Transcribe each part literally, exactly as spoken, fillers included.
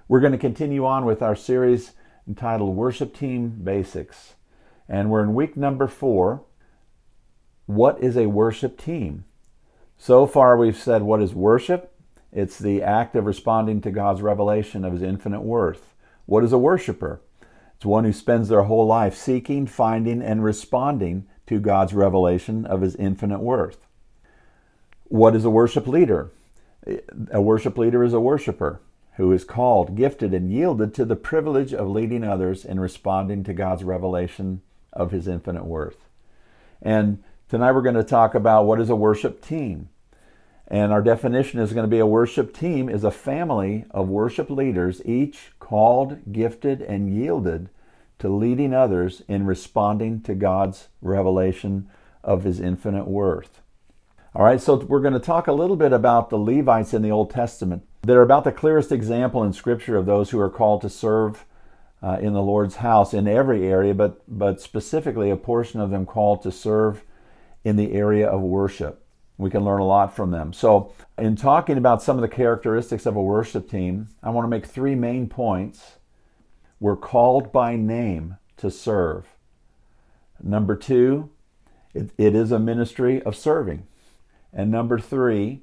We're going to continue on with our series entitled Worship Team Basics. And we're in week number four. What is a worship team? So far we've said, what is worship? It's the act of responding to God's revelation of His infinite worth. What is a worshiper? It's one who spends their whole life seeking, finding, and responding to God's revelation of His infinite worth. What is a worship leader? A worship leader is a worshiper who is called, gifted, and yielded to the privilege of leading others in responding to God's revelation of His infinite worth. And tonight we're going to talk about what is a worship team. And our definition is going to be a worship team is a family of worship leaders, each called, gifted, and yielded to leading others in responding to God's revelation of His infinite worth. All right, so we're going to talk a little bit about the Levites in the Old Testament. They're about the clearest example in Scripture of those who are called to serve uh, in the Lord's house in every area, but, but specifically a portion of them called to serve in the area of worship. We can learn a lot from them. So in talking about some of the characteristics of a worship team, I want to make three main points. We're called by name to serve. Number two, it, it is a ministry of serving. And number three,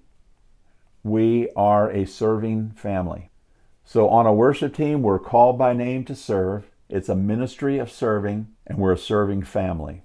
we are a serving family. So on a worship team, we're called by name to serve. It's a ministry of serving, and we're a serving family.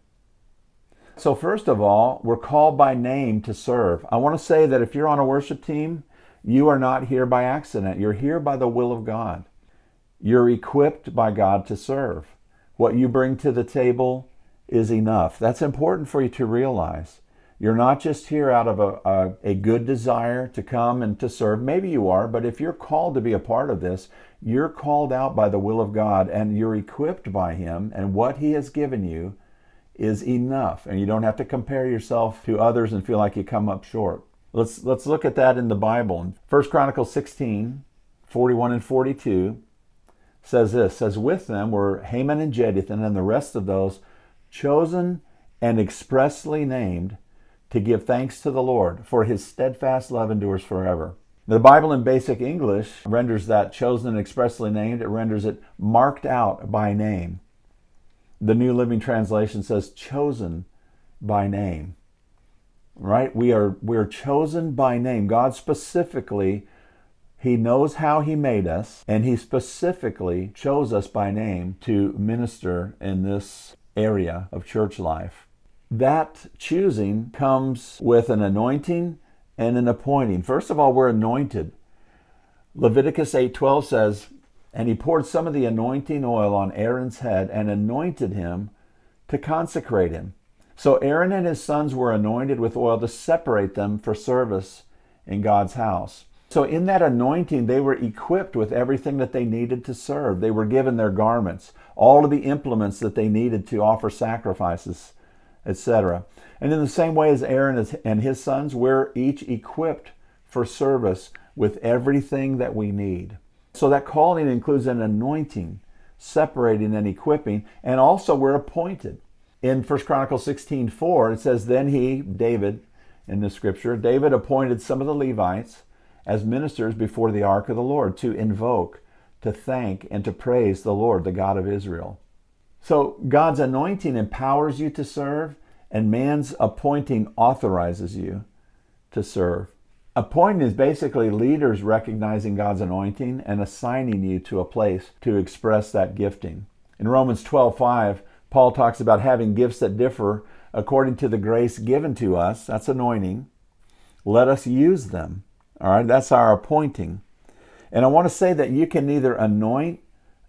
So first of all, we're called by name to serve. I want to say that if you're on a worship team, you are not here by accident. You're here by the will of God. You're equipped by God to serve. What you bring to the table is enough. That's important for you to realize. You're not just here out of a, a, a good desire to come and to serve. Maybe you are, but if you're called to be a part of this, you're called out by the will of God, and you're equipped by Him, and what He has given you is enough. And you don't have to compare yourself to others and feel like you come up short. Let's let's look at that in the Bible. First Chronicles sixteen, forty-one and forty-two says this, says, with them were Haman and Jeduthun and the rest of those chosen and expressly named to give thanks to the Lord, for His steadfast love endures forever. The Bible in basic English renders that chosen and expressly named. It renders it marked out by name. The New Living Translation says chosen by name. Right? We are we are chosen by name. God specifically, He knows how He made us, and He specifically chose us by name to minister in this area of church life. That choosing comes with an anointing and an appointing. First of all, we're anointed. Leviticus eight twelve says, and He poured some of the anointing oil on Aaron's head and anointed him to consecrate him. So Aaron and his sons were anointed with oil to separate them for service in God's house. So in that anointing, they were equipped with everything that they needed to serve. They were given their garments, all of the implements that they needed to offer sacrifices, et cetera. And in the same way as Aaron and his sons, we're each equipped for service with everything that we need. So that calling includes an anointing, separating and equipping, and also we're appointed. In First Chronicles sixteen four, it says, then he, David, in the scripture, David appointed some of the Levites as ministers before the ark of the Lord to invoke, to thank, and to praise the Lord, the God of Israel. So God's anointing empowers you to serve, and man's appointing authorizes you to serve. Appointing is basically leaders recognizing God's anointing and assigning you to a place to express that gifting. In Romans twelve five, Paul talks about having gifts that differ according to the grace given to us. That's anointing. Let us use them. All right, that's our appointing. And I want to say that you can neither anoint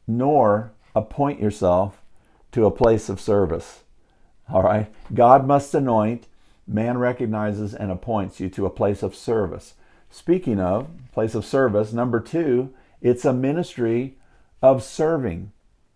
nor appoint yourself to a place of service. All right, God must anoint. Man recognizes and appoints you to a place of service. Speaking of place of service, number two, it's a ministry of serving.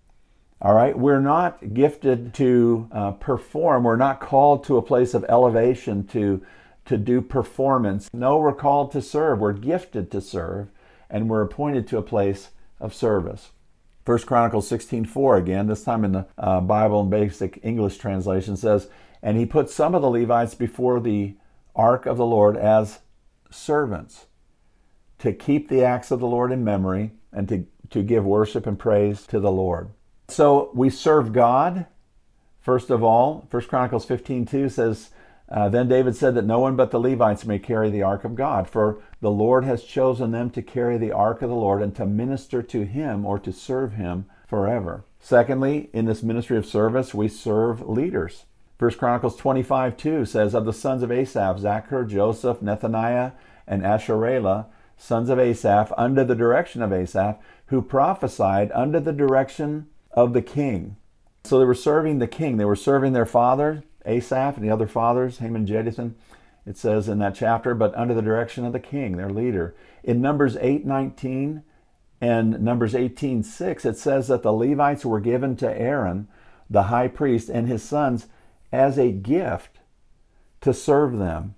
All right, we're not gifted to uh, perform. We're not called to a place of elevation to, to do performance. No, we're called to serve. We're gifted to serve, and we're appointed to a place of service. First Chronicles sixteen four again, this time in the uh, Bible and Basic English Translation says, and he put some of the Levites before the ark of the Lord as servants to keep the acts of the Lord in memory and to to give worship and praise to the Lord. So we serve God, first of all. First Chronicles fifteen two says, uh, Then David said that no one but the Levites may carry the ark of God, for the Lord has chosen them to carry the ark of the Lord and to minister to him or to serve him forever. Secondly, in this ministry of service, we serve leaders. First Chronicles twenty-five two says, Of the sons of Asaph, Zachar, Joseph, Nethaniah, and Asharelah, sons of Asaph, under the direction of Asaph, who prophesied under the direction of the king. So they were serving the king. They were serving their father, Asaph, and the other fathers, Heman, Jeduthun, it says in that chapter, but under the direction of the king, their leader. In Numbers eight nineteen and Numbers eighteen six, it says that the Levites were given to Aaron, the high priest, and his sons as a gift to serve them.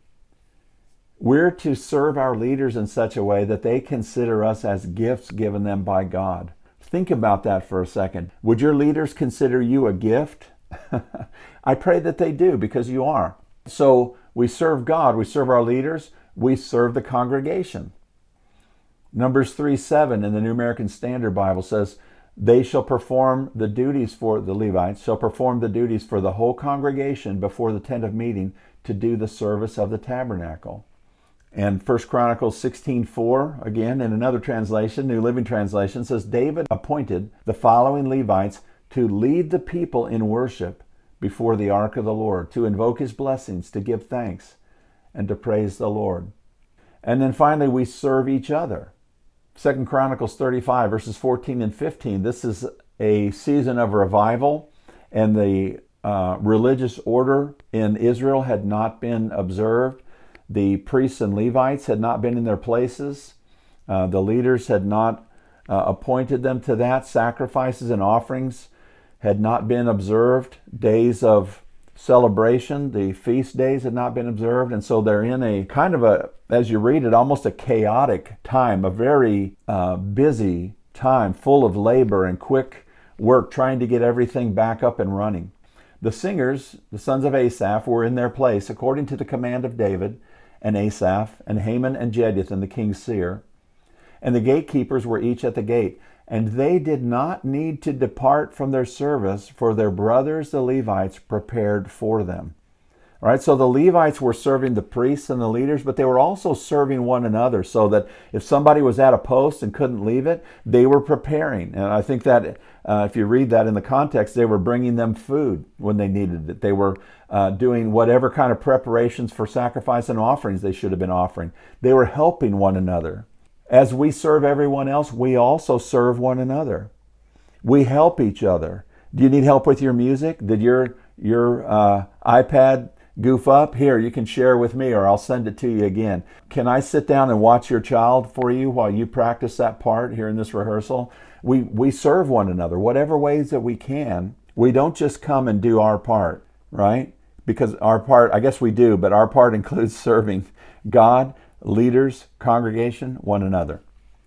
We're to serve our leaders in such a way that they consider us as gifts given them by God. Think about that for a second. Would your leaders consider you a gift? I pray that they do, because you are. So we serve God, we serve our leaders, we serve the congregation. Numbers three seven in the New American Standard Bible says, They shall perform the duties for the Levites, shall perform the duties for the whole congregation before the tent of meeting to do the service of the tabernacle. And First Chronicles sixteen four, again in another translation, New Living Translation, says, David appointed the following Levites to lead the people in worship before the ark of the Lord, to invoke his blessings, to give thanks, and to praise the Lord. And then finally, we serve each other. Second Chronicles thirty-five, verses fourteen and fifteen. This is a season of revival, and the uh, religious order in Israel had not been observed. The priests and Levites had not been in their places. Uh, the leaders had not uh, appointed them to that. Sacrifices and offerings had not been observed. Days of celebration, the feast days, had not been observed. And so they're in a kind of a, as you read it, almost a chaotic time, a very uh, busy time, full of labor and quick work, trying to get everything back up and running. The singers, the sons of Asaph, were in their place according to the command of David and Asaph, and Heman and Jeduthun, the king's seer. And the gatekeepers were each at the gate. And they did not need to depart from their service, for their brothers the Levites prepared for them. All right, so the Levites were serving the priests and the leaders, but they were also serving one another, so that if somebody was at a post and couldn't leave it, they were preparing. And I think that uh, if you read that in the context, they were bringing them food when they needed it. They were uh, doing whatever kind of preparations for sacrifice and offerings they should have been offering. They were helping one another. As we serve everyone else, we also serve one another. We help each other. Do you need help with your music? Did your your uh, iPad goof up? Here, you can share with me, or I'll send it to you again. Can I sit down and watch your child for you while you practice that part here in this rehearsal? We we serve one another, whatever ways that we can. We don't just come and do our part, right? Because our part, I guess we do, but our part includes serving God, leaders, congregation, one another.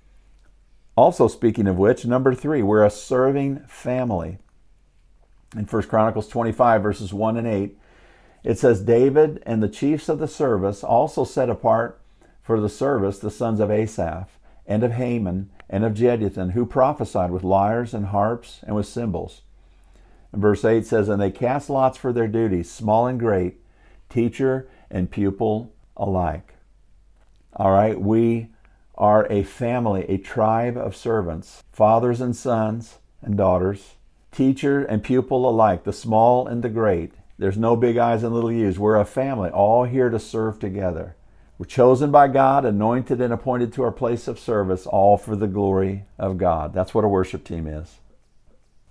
Also, speaking of which, number three, we're a serving family. In First Chronicles twenty-five, verses one and eight, it says, David and the chiefs of the service also set apart for the service the sons of Asaph, and of Heman, and of Jeduthun, who prophesied with lyres and harps and with cymbals. And verse eight says, And they cast lots for their duties, small and great, teacher and pupil alike. All right, we are a family, a tribe of servants, fathers and sons and daughters, teacher and pupil alike, the small and the great. There's no big I's and little U's. We're a family, all here to serve together. We're chosen by God, anointed and appointed to our place of service, all for the glory of God. That's what a worship team is.